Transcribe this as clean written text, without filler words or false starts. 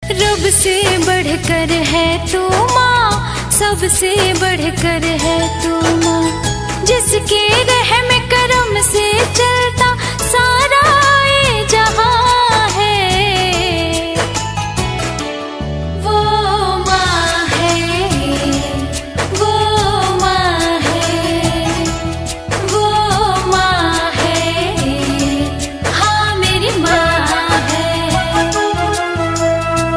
रब से बढ़कर है तू माँ, सबसे बढ़कर है तू माँ, जिसके रहम करम से चलता